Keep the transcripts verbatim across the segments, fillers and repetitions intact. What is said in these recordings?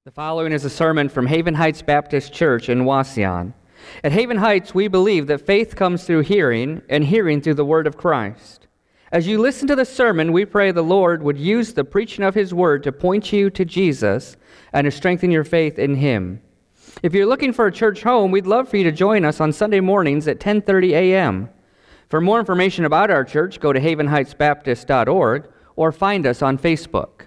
The following is a sermon from Haven Heights Baptist Church in Wauseon. At Haven Heights, we believe that faith comes through hearing, and hearing through the word of Christ. As you listen to the sermon, we pray the Lord would use the preaching of his word to point you to Jesus and to strengthen your faith in him. If you're looking for a church home, we'd love for you to join us on Sunday mornings at ten thirty a.m. For more information about our church, go to haven heights baptist dot org or find us on Facebook.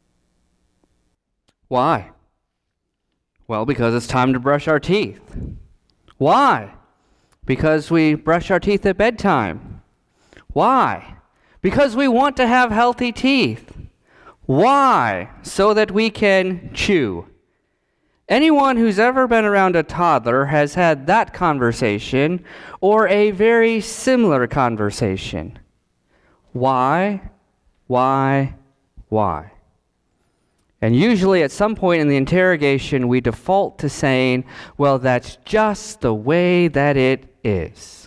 Why? Well, because it's time to brush our teeth. Why? Because we brush our teeth at bedtime. Why? Because we want to have healthy teeth. Why? So that we can chew. Anyone who's ever been around a toddler has had that conversation or a very similar conversation. Why? Why? Why? And usually at some point in the interrogation, we default to saying, well, that's just the way that it is.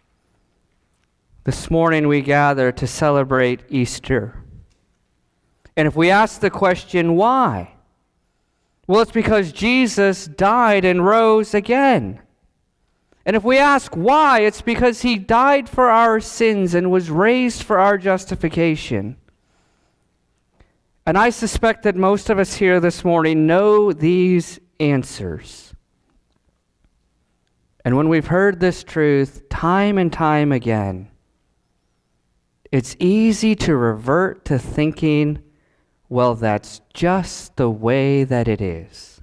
This morning we gather to celebrate Easter. And if we ask the question, why? Well, it's because Jesus died and rose again. And if we ask why, it's because he died for our sins and was raised for our justification. And I suspect that most of us here this morning know these answers. And when we've heard this truth time and time again, it's easy to revert to thinking, well, that's just the way that it is.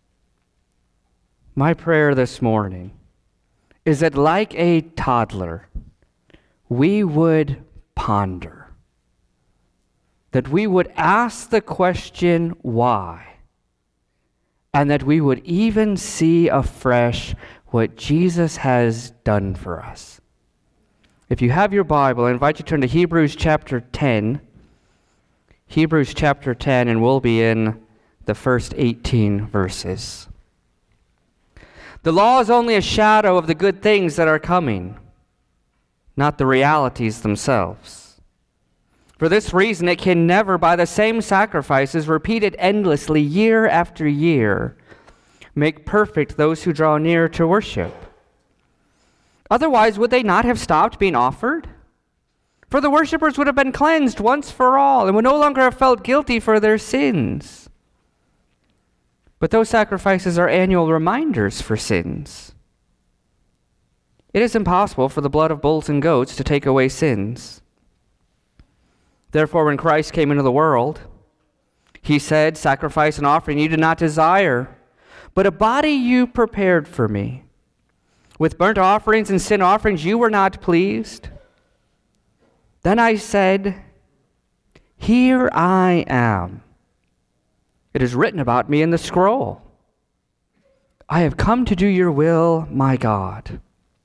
My prayer this morning is that like a toddler, we would ponder. That we would ask the question, why? And that we would even see afresh what Jesus has done for us. If you have your Bible, I invite you to turn to Hebrews chapter ten. Hebrews chapter ten, and we'll be in the first eighteen verses. The law is only a shadow of the good things that are coming, not the realities themselves. For this reason, it can never, by the same sacrifices repeated endlessly year after year, make perfect those who draw near to worship. Otherwise, would they not have stopped being offered? For the worshipers would have been cleansed once for all and would no longer have felt guilty for their sins. But those sacrifices are annual reminders for sins. It is impossible for the blood of bulls and goats to take away sins. Therefore, when Christ came into the world, he said, sacrifice and offering you did not desire, but a body you prepared for me. With burnt offerings and sin offerings you were not pleased. Then I said, here I am. It is written about me in the scroll. I have come to do your will, my God.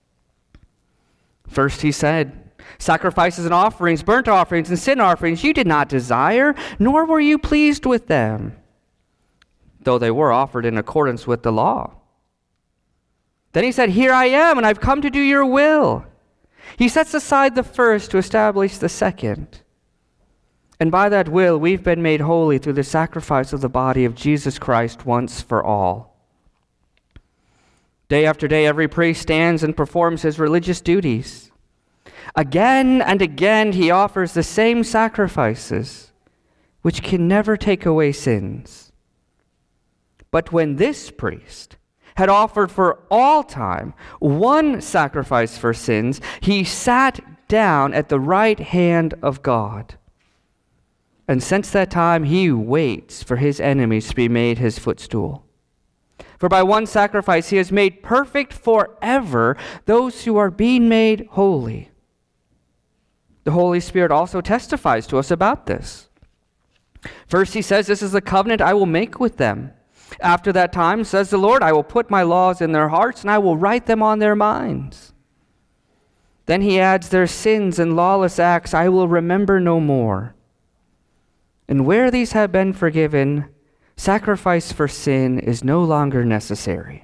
First he said, sacrifices and offerings, burnt offerings and sin offerings you did not desire, nor were you pleased with them, though they were offered in accordance with the law. Then he said, here I am, and I've come to do your will. He sets aside the first to establish the second. And by that will, we've been made holy through the sacrifice of the body of Jesus Christ once for all. Day after day, every priest stands and performs his religious duties. Again and again, he offers the same sacrifices, which can never take away sins. But when this priest had offered for all time one sacrifice for sins, he sat down at the right hand of God. And since that time, he waits for his enemies to be made his footstool. For by one sacrifice, he has made perfect forever those who are being made holy. The Holy Spirit also testifies to us about this. First, he says, this is the covenant I will make with them. After that time, says the Lord, I will put my laws in their hearts, and I will write them on their minds. Then he adds, their sins and lawless acts I will remember no more. And where these have been forgiven, sacrifice for sin is no longer necessary.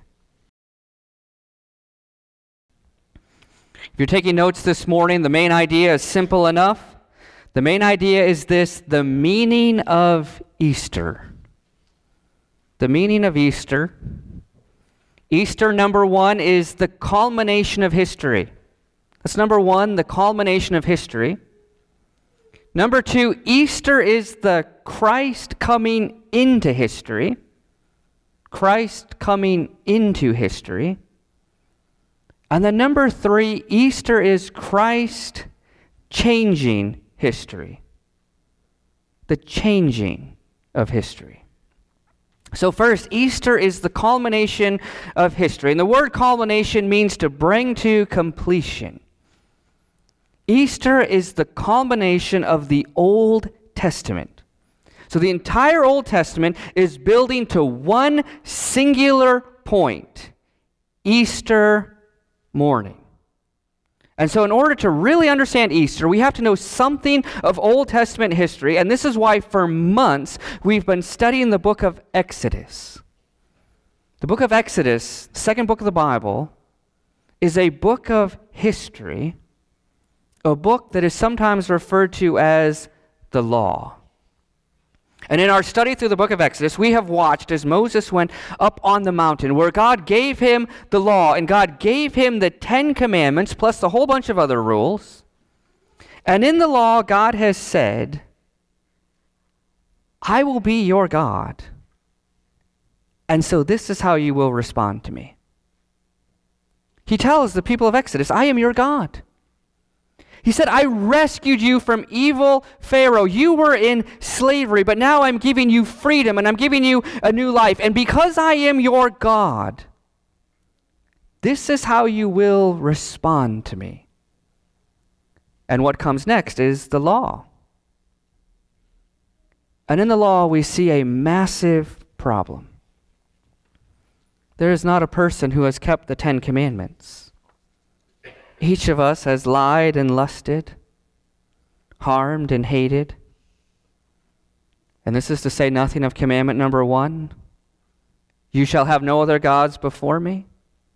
If you're taking notes this morning, the main idea is simple enough. The main idea is this: the meaning of Easter. the meaning of Easter. Easter, number one, is the culmination of history. That's number one, the culmination of history. Number two, Easter is the Christ coming into history. Christ coming into history. And then number three, Easter is Christ changing history. The changing of history. So first, Easter is the culmination of history. And the word culmination means to bring to completion. Easter is the culmination of the Old Testament. So the entire Old Testament is building to one singular point, Easter morning. And so in order to really understand Easter, we have to know something of Old Testament history, and this is why for months we've been studying the book of Exodus. The book of Exodus, the second book of the Bible, is a book of history, a book that is sometimes referred to as the law. And in our study through the book of Exodus, we have watched as Moses went up on the mountain where God gave him the law and God gave him the Ten Commandments plus a whole bunch of other rules. And in the law, God has said, I will be your God. And so this is how you will respond to me. He tells the people of Exodus, I am your God. He said, I rescued you from evil Pharaoh. You were in slavery, but now I'm giving you freedom and I'm giving you a new life. And because I am your God, this is how you will respond to me. And what comes next is the law. And in the law, we see a massive problem. There is not a person who has kept the Ten Commandments. Each of us has lied and lusted, harmed and hated. And this is to say nothing of commandment number one. You shall have no other gods before me.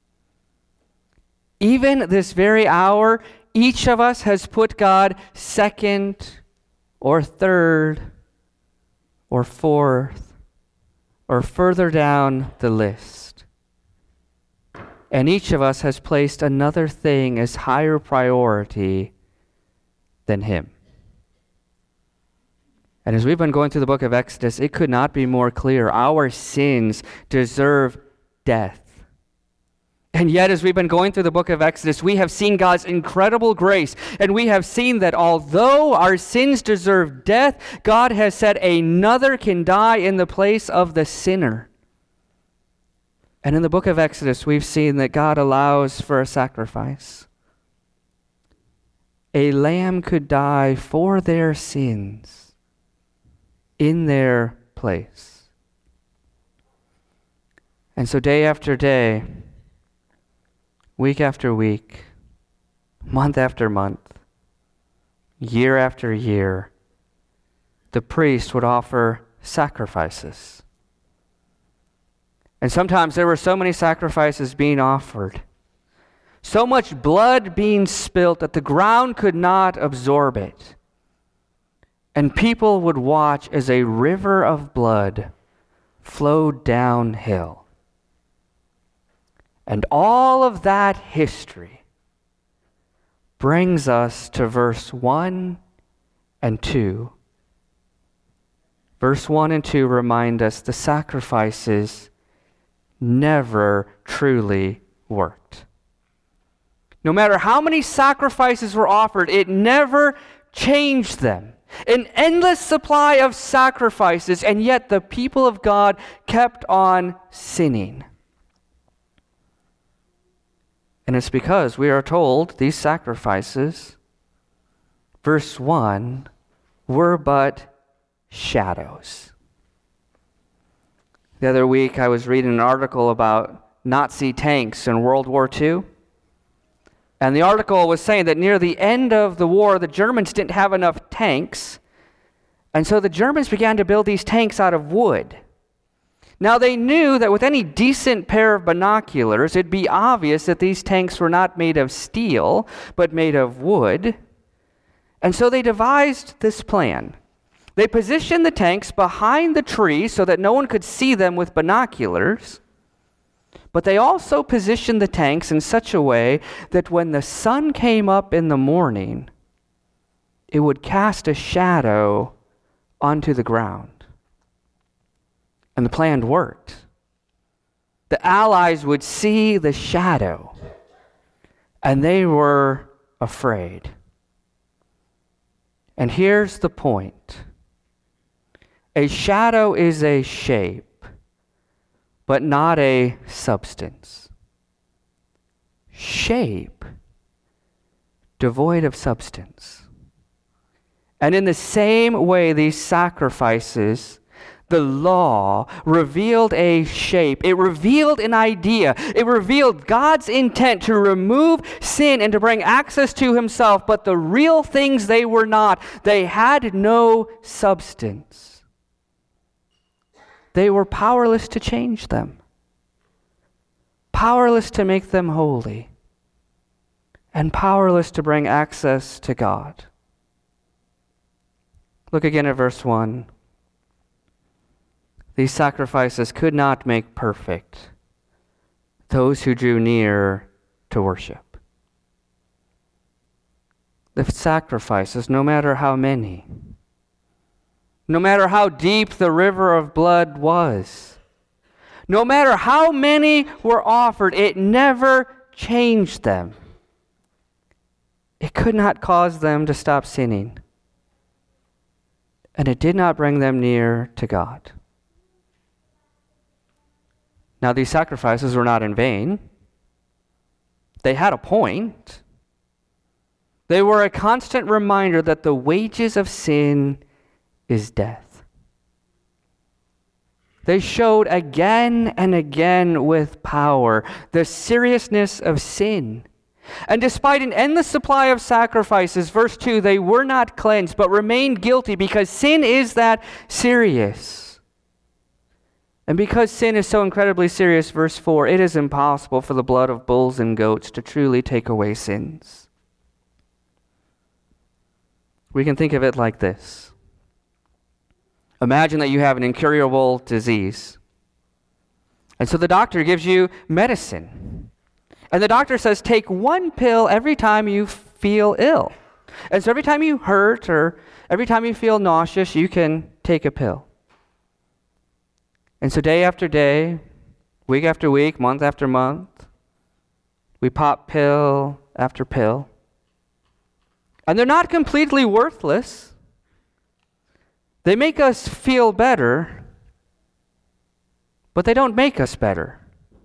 Even this very hour, each of us has put God second or third or fourth or further down the list. And each of us has placed another thing as higher priority than him. And as we've been going through the book of Exodus, it could not be more clear. Our sins deserve death. And yet, as we've been going through the book of Exodus, we have seen God's incredible grace. And we have seen that although our sins deserve death, God has said another can die in the place of the sinner. And in the book of Exodus, we've seen that God allows for a sacrifice. A lamb could die for their sins in their place. And so day after day, week after week, month after month, year after year, the priest would offer sacrifices. And sometimes there were so many sacrifices being offered, so much blood being spilt that the ground could not absorb it. And people would watch as a river of blood flowed downhill. And all of that history brings us to verse one and two. Verse one and two remind us the sacrifices never truly worked. No matter how many sacrifices were offered, it never changed them. An endless supply of sacrifices, and yet the people of God kept on sinning. And it's because we are told these sacrifices, verse one, were but shadows. The other week, I was reading an article about Nazi tanks in World War Two. And the article was saying that near the end of the war, the Germans didn't have enough tanks. And so the Germans began to build these tanks out of wood. Now, they knew that with any decent pair of binoculars, it'd be obvious that these tanks were not made of steel, but made of wood. And so they devised this plan. They positioned the tanks behind the tree so that no one could see them with binoculars. But they also positioned the tanks in such a way that when the sun came up in the morning, it would cast a shadow onto the ground. And the plan worked. The Allies would see the shadow, and they were afraid. And here's the point. A shadow is a shape, but not a substance. Shape, devoid of substance. And in the same way, these sacrifices, the law, revealed a shape. It revealed an idea. It revealed God's intent to remove sin and to bring access to himself. But the real things they were not. They had no substance. They were powerless to change them. Powerless to make them holy. And powerless to bring access to God. Look again at verse one. These sacrifices could not make perfect those who drew near to worship. The sacrifices, no matter how many, no matter how deep the river of blood was, no matter how many were offered, it never changed them. It could not cause them to stop sinning. And it did not bring them near to God. Now, these sacrifices were not in vain. They had a point. They were a constant reminder that the wages of sin is death. They showed again and again with power the seriousness of sin. And despite an endless supply of sacrifices, verse two, they were not cleansed, but remained guilty because sin is that serious. And because sin is so incredibly serious, verse four, it is impossible for the blood of bulls and goats to truly take away sins. We can think of it like this. Imagine that you have an incurable disease. And so the doctor gives you medicine. And the doctor says, take one pill every time you feel ill. And so every time you hurt or every time you feel nauseous, you can take a pill. And so day after day, week after week, month after month, we pop pill after pill. And they're not completely worthless. They make us feel better, but they don't make us better.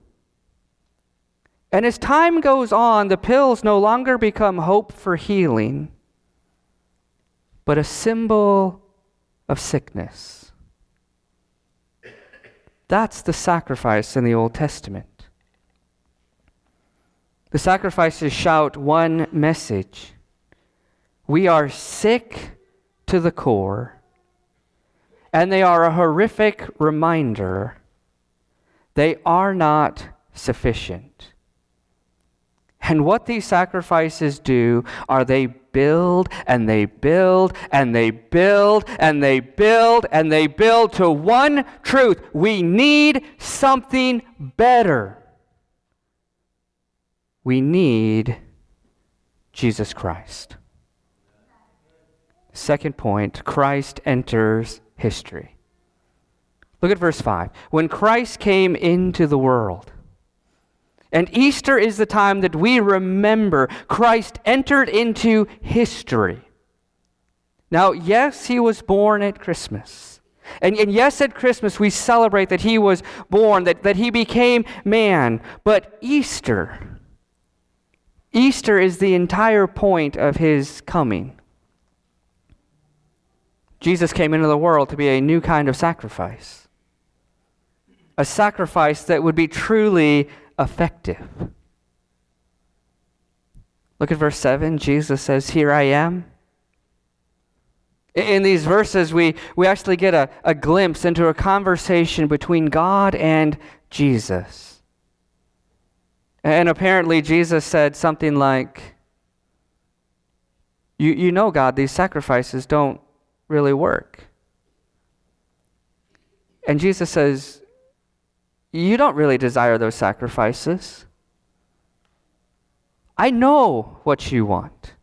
And as time goes on, the pills no longer become hope for healing, but a symbol of sickness. That's the sacrifice in the Old Testament. The sacrifices shout one message. We are sick to the core, and they are a horrific reminder they are not sufficient. And what these sacrifices do are they build and they build and they build and they build and they build to one truth. We need something better. We need Jesus Christ. Second point, Christ enters history. Look at verse five. When Christ came into the world, and Easter is the time that we remember Christ entered into history. Now, yes, he was born at Christmas. And, and yes, at Christmas we celebrate that he was born, that, that he became man. But Easter, Easter is the entire point of his coming. Jesus came into the world to be a new kind of sacrifice. A sacrifice that would be truly effective. Look at verse seven. Jesus says, "Here I am." In these verses, we, we actually get a, a glimpse into a conversation between God and Jesus. And apparently Jesus said something like, you, you know, God, these sacrifices don't really work. And Jesus says, you don't really desire those sacrifices. I know what you want.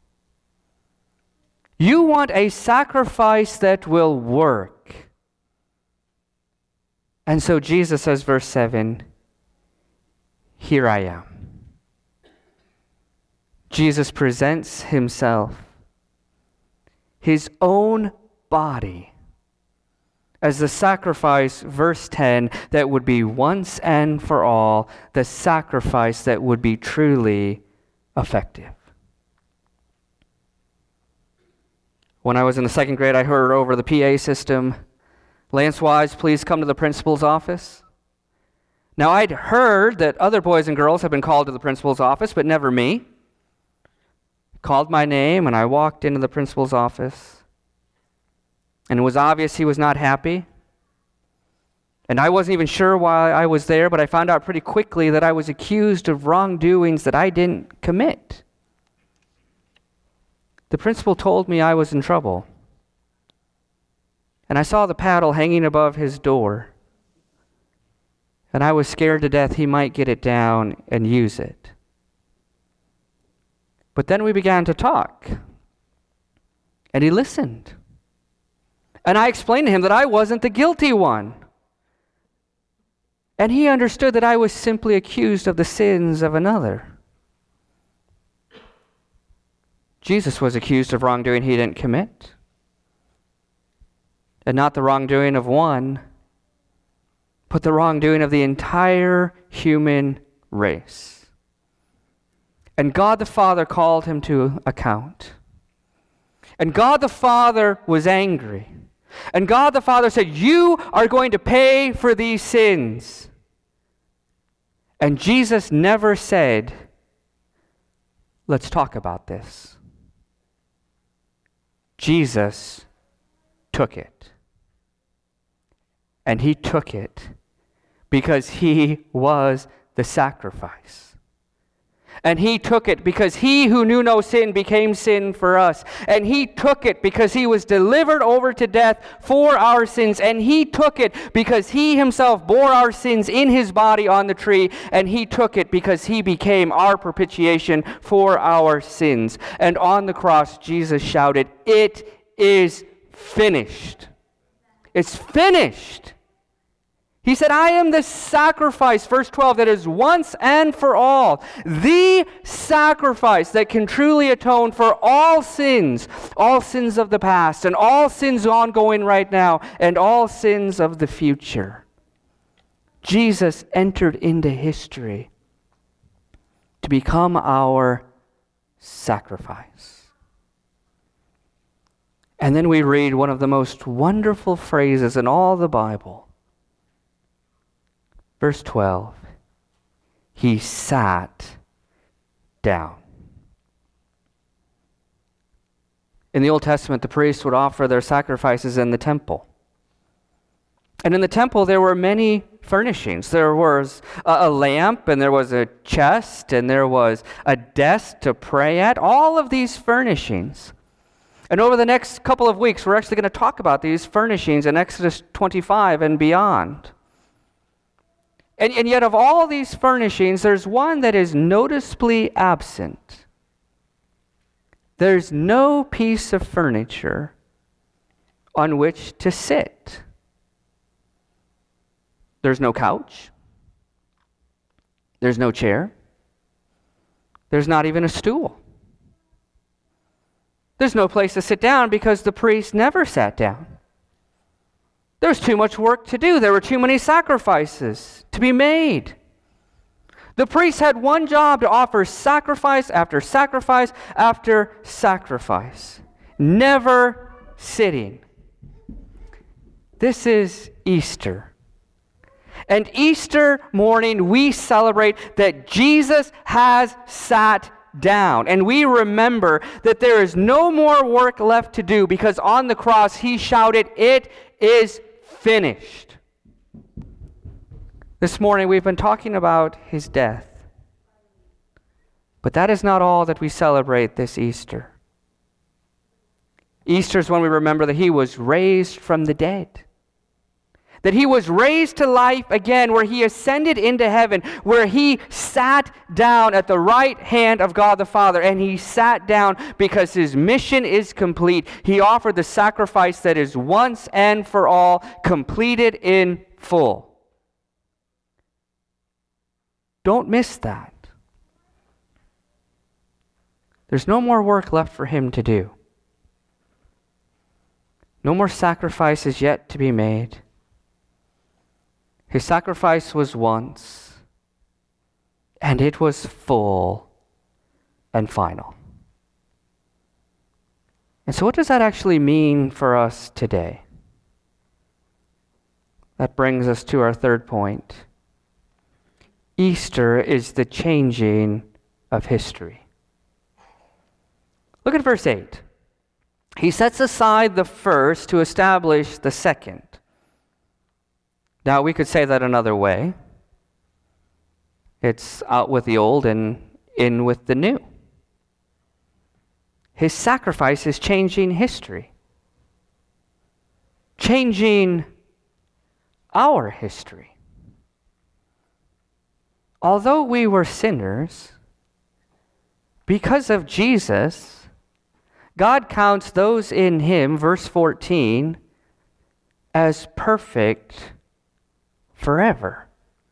You want a sacrifice that will work. And so Jesus says, verse seven, here I am. Jesus presents himself, his own body, as the sacrifice, verse ten, that would be once and for all, the sacrifice that would be truly effective. When I was in the second grade, I heard over the P A system, Lance Wise, please come to the principal's office. Now, I'd heard that other boys and girls had been called to the principal's office, but never me. Called my name, and I walked into the principal's office. And it was obvious he was not happy. And I wasn't even sure why I was there, but I found out pretty quickly that I was accused of wrongdoings that I didn't commit. The principal told me I was in trouble. And I saw the paddle hanging above his door. And I was scared to death he might get it down and use it. But then we began to talk. And he listened. And I explained to him that I wasn't the guilty one. And he understood that I was simply accused of the sins of another. Jesus was accused of wrongdoing he didn't commit. And not the wrongdoing of one, but the wrongdoing of the entire human race. And God the Father called him to account. And God the Father was angry. And God the Father said, you are going to pay for these sins. And Jesus never said, let's talk about this. Jesus took it. And he took it because he was the sacrifice. And he took it because he who knew no sin became sin for us. And he took it because he was delivered over to death for our sins. And he took it because he himself bore our sins in his body on the tree. And he took it because he became our propitiation for our sins. And on the cross, Jesus shouted, it is finished. It's finished. He said, I am the sacrifice, verse twelve, that is once and for all. The sacrifice that can truly atone for all sins, all sins of the past, and all sins ongoing right now, and all sins of the future. Jesus entered into history to become our sacrifice. And then we read one of the most wonderful phrases in all the Bible. Verse twelve, he sat down. In the Old Testament, the priests would offer their sacrifices in the temple. And in the temple, there were many furnishings. There was a, a lamp, and there was a chest, and there was a desk to pray at. All of these furnishings. And over the next couple of weeks, we're actually going to talk about these furnishings in Exodus twenty-five and beyond. And, and yet of all these furnishings, there's one that is noticeably absent. There's no piece of furniture on which to sit. There's no couch. There's no chair. There's not even a stool. There's no place to sit down because the priest never sat down. There was too much work to do. There were too many sacrifices to be made. The priest had one job to offer sacrifice after sacrifice after sacrifice, never sitting. This is Easter. And Easter morning, we celebrate that Jesus has sat down. And we remember that there is no more work left to do because on the cross he shouted, it is finished. This morning we've been talking about his death. But that is not all that we celebrate this Easter. Easter is when we remember that he was raised from the dead. that he was raised to life again, where he ascended into heaven, where he sat down at the right hand of God the Father, and he sat down because his mission is complete. He offered the sacrifice that is once and for all completed in full. Don't miss that. There's no more work left for him to do. No more sacrifices yet to be made. His sacrifice was once, and it was full and final. And so what does that actually mean for us today? That brings us to our third point. Easter is the changing of history. Look at verse eight. He sets aside the first to establish the second. Now, we could say that another way. It's out with the old and in with the new. His sacrifice is changing history, changing our history. Although we were sinners, because of Jesus, God counts those in him, verse fourteen, as perfect forever.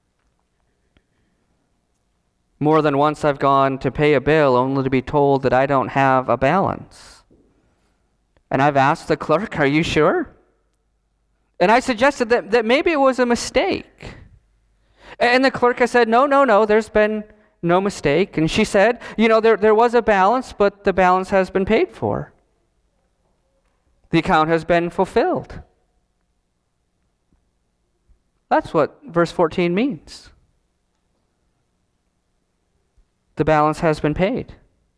More than once I've gone to pay a bill only to be told that I don't have a balance. And I've asked the clerk, are you sure? And I suggested that, that maybe it was a mistake. And the clerk has said, no, no, no, there's been no mistake. And she said, you know, there, there was a balance, but the balance has been paid for. The account has been fulfilled. That's what verse fourteen means. The balance has been paid.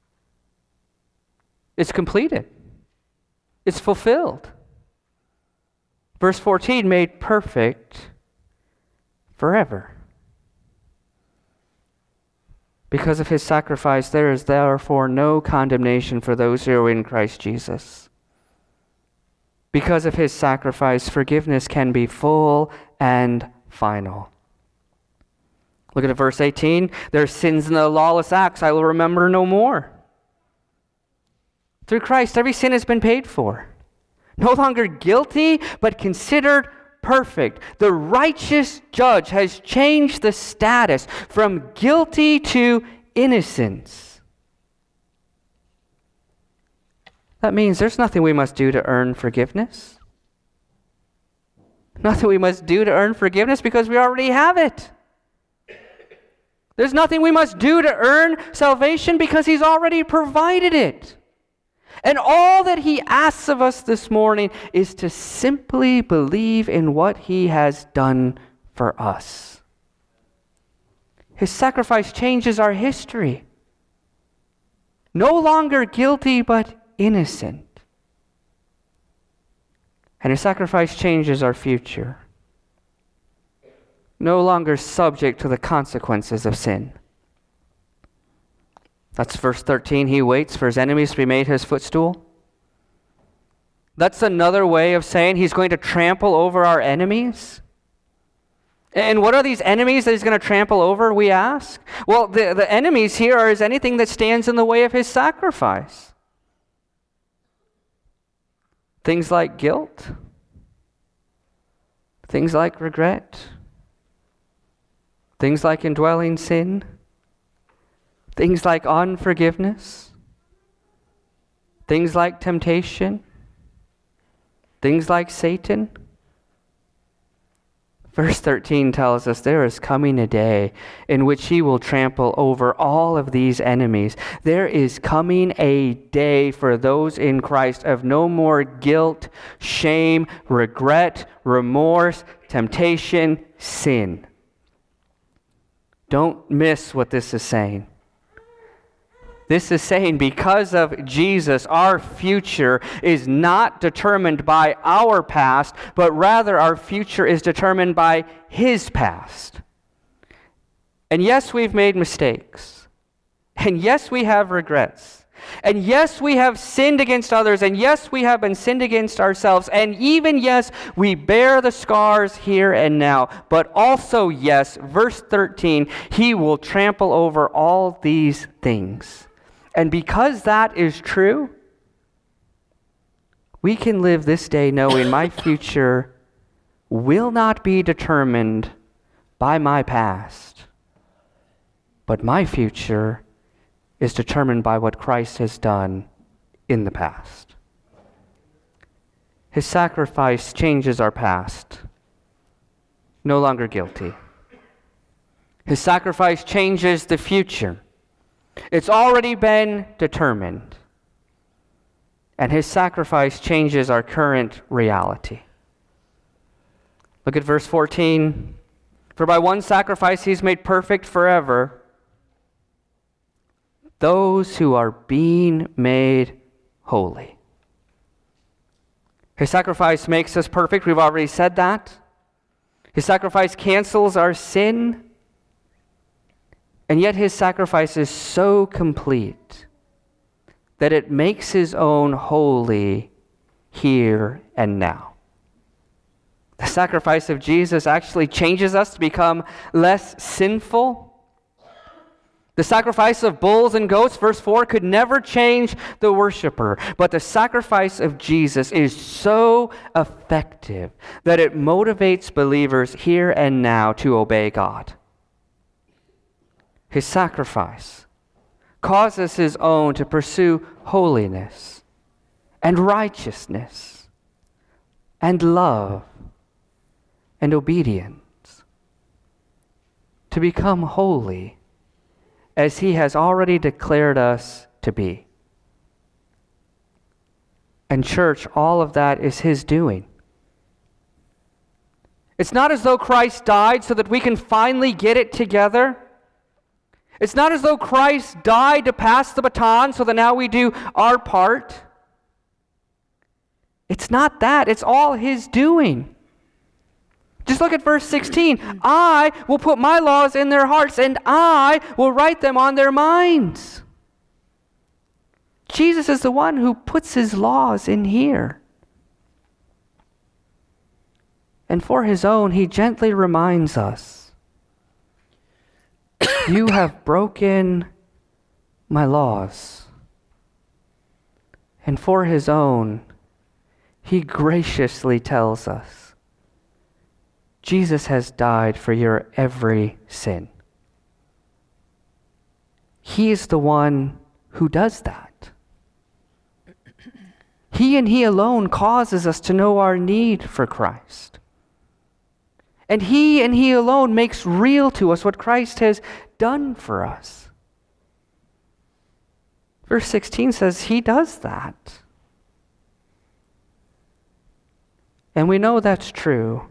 It's completed. It's fulfilled. Verse fourteen, made perfect forever. Because of his sacrifice, there is therefore no condemnation for those who are in Christ Jesus. Because of his sacrifice, forgiveness can be full and final. Look at verse eighteen. Their sins and the lawless acts I will remember no more. Through Christ, every sin has been paid for. No longer guilty, but considered perfect. The righteous judge has changed the status from guilty to innocence. That means there's nothing we must do to earn forgiveness. Nothing we must do to earn forgiveness because we already have it. There's nothing we must do to earn salvation because he's already provided it. And all that he asks of us this morning is to simply believe in what he has done for us. His sacrifice changes our history. No longer guilty, but innocent. And his sacrifice changes our future. No longer subject to the consequences of sin. That's verse thirteen. He waits for his enemies to be made his footstool. That's another way of saying he's going to trample over our enemies. And what are these enemies that he's going to trample over, we ask? Well, the, the enemies here are is anything that stands in the way of his sacrifice. Things like guilt. Things like regret. Things like indwelling sin. Things like unforgiveness. Things like temptation. Things like Satan. Verse thirteen tells us there is coming a day in which he will trample over all of these enemies. There is coming a day for those in Christ of no more guilt, shame, regret, remorse, temptation, sin. Don't miss what this is saying. This is saying because of Jesus, our future is not determined by our past, but rather our future is determined by his past. And yes, we've made mistakes. And yes, we have regrets. And yes, we have sinned against others, and yes, we have been sinned against ourselves, and even yes, we bear the scars here and now. But also yes, verse thirteen, he will trample over all these things. And because that is true, we can live this day knowing my future will not be determined by my past, but my future is determined by what Christ has done in the past. His sacrifice changes our past. No longer guilty. His sacrifice changes the future. It's already been determined. And his sacrifice changes our current reality. Look at verse fourteen. For by one sacrifice he's made perfect forever those who are being made holy. His sacrifice makes us perfect. We've already said that. His sacrifice cancels our sin. And yet his sacrifice is so complete that it makes his own holy here and now. The sacrifice of Jesus actually changes us to become less sinful. The sacrifice of bulls and goats, verse four, could never change the worshiper. But the sacrifice of Jesus is so effective that it motivates believers here and now to obey God. His sacrifice causes his own to pursue holiness and righteousness and love and obedience, to become holy as he has already declared us to be. And church, all of that is his doing. It's not as though Christ died so that we can finally get it together. It's not as though Christ died to pass the baton so that now we do our part. It's not that. It's all his doing. Just look at verse sixteen. I will put my laws in their hearts, and I will write them on their minds. Jesus is the one who puts his laws in here. And for his own, he gently reminds us, you have broken my laws. And for his own, he graciously tells us, Jesus has died for your every sin. He is the one who does that. He and he alone causes us to know our need for Christ. And he and he alone makes real to us what Christ has done for us. Verse sixteen says he does that. And we know that's true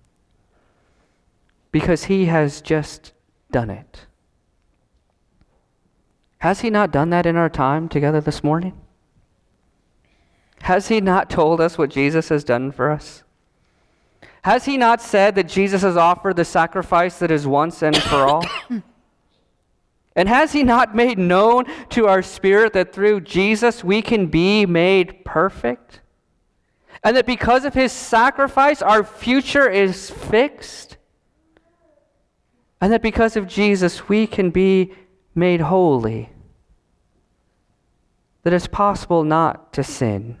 because he has just done it. Has he not done that in our time together this morning? Has he not told us what Jesus has done for us? Has he not said that Jesus has offered the sacrifice that is once and for all? And has he not made known to our spirit that through Jesus we can be made perfect? And that because of his sacrifice our future is fixed? And that because of Jesus, we can be made holy. That it's possible not to sin.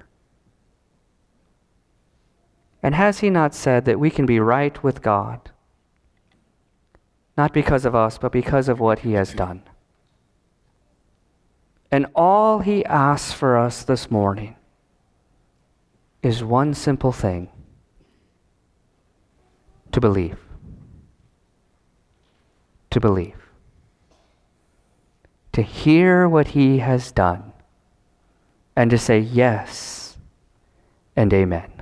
And has he not said that we can be right with God? Not because of us, but because of what he has done. And all he asks for us this morning is one simple thing: to believe. To believe. To hear what he has done and to say yes and amen.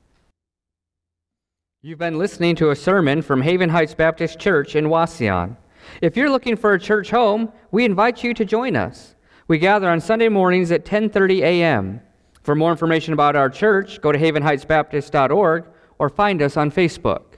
You've been listening to a sermon from Haven Heights Baptist Church in Wauseon. If you're looking for a church home, we invite you to join us. We gather on Sunday mornings at ten thirty a.m. For more information about our church, go to haven heights baptist dot org or find us on Facebook.